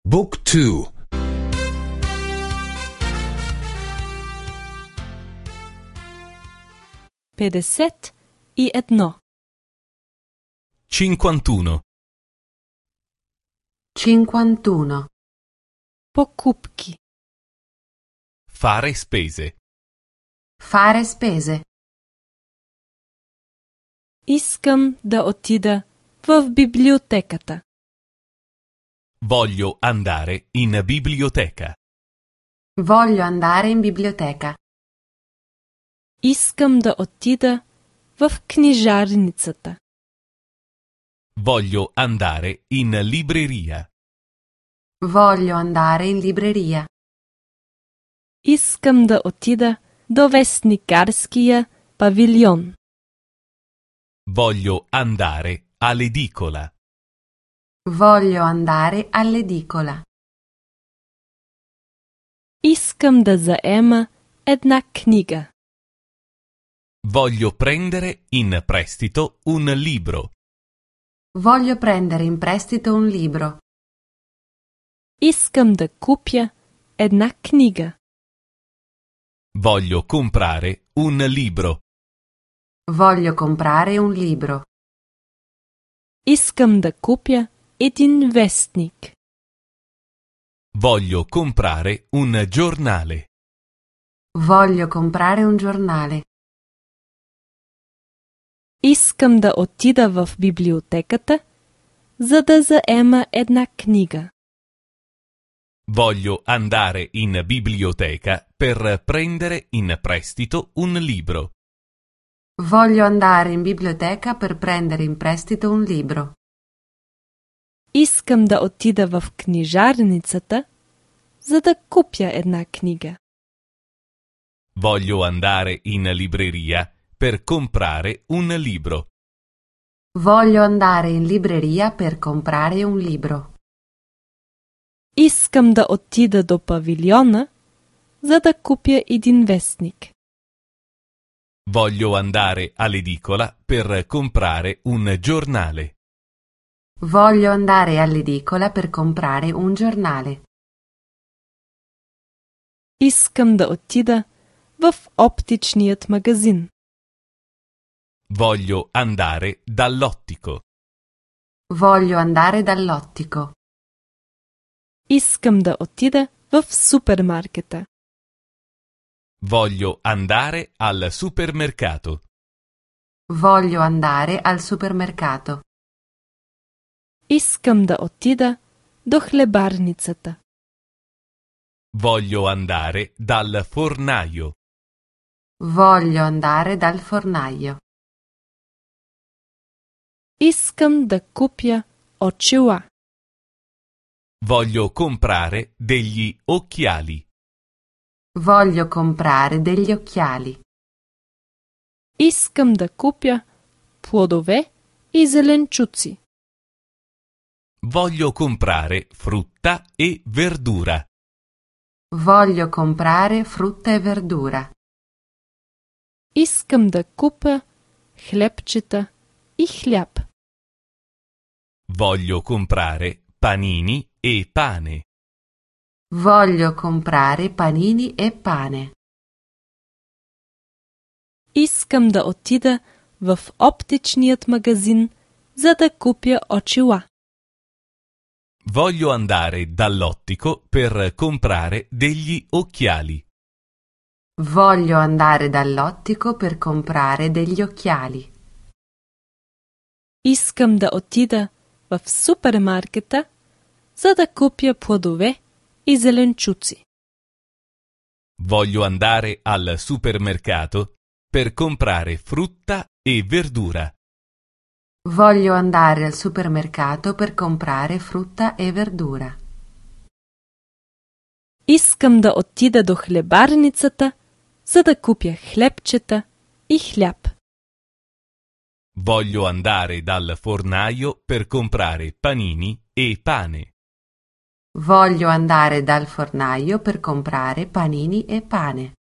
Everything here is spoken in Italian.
Book 2. 51. 51. 51. Покупки. Fare spese. Fare spese. Искам да отида в библиотеката. Voglio andare in biblioteca. Voglio andare in biblioteca. Искам да отида в книжарницата. Voglio andare in libreria. Voglio andare in libreria. Искам да отида до вестникарския павилион. Voglio andare all'edicola. Voglio andare all'edicola. Искам да заема една книга. Voglio prendere in prestito un libro. Voglio prendere in prestito un libro. Искам да купя една книга. Voglio comprare un libro. Voglio comprare un libro. Искам да купя един вестник. Voglio comprare un giornale. Voglio comprare un giornale. Искам да отида в библиотеката, за да заема една книга. Voglio andare in biblioteca per prendere in prestito un libro. Voglio andare in biblioteca per prendere in prestito un libro. Искам да отида в книжарницата, за да купя една книга. Voglio andare in libreria per comprare un libro. Voglio andare in libreria per comprare un libro. Искам да отида до павилиона, за да купя един вестник. Voglio andare all'edicola per comprare un giornale. Voglio andare all'edicola per comprare un giornale. Искам да отида в оптичният магазин. Voglio andare dall'ottico. Voglio andare dall'ottico. Искам да отида в супермаркета. Voglio andare al supermercato. Voglio andare al supermercato. Искам да отида до хлебарницата. Voglio andare dal fornaio. Voglio andare dal fornaio. Искам да купя очила. Voglio comprare degli occhiali. Voglio comprare degli occhiali. Искам да купя плодове и зеленчуци. Voglio comprare frutta e verdura. Voglio comprare frutta e verdura. Искам да купя хлебчета и хляб. Voglio comprare panini e pane. Voglio comprare panini e pane. Искам да отида в оптичният магазин, за да купя очила. Voglio andare dall'ottico per comprare degli occhiali. Voglio andare dall'ottico per comprare degli occhiali. Искам да отида в супермаркета, за да купя плодове и зеленчуци. Voglio andare al supermercato per comprare frutta e verdura. Voglio andare al supermercato per comprare frutta e verdura. Искам да отида до хлебарницата, за да купя хлебчета и хляб. Voglio andare dal fornaio per comprare panini e pane. Voglio andare dal fornaio per comprare panini e pane.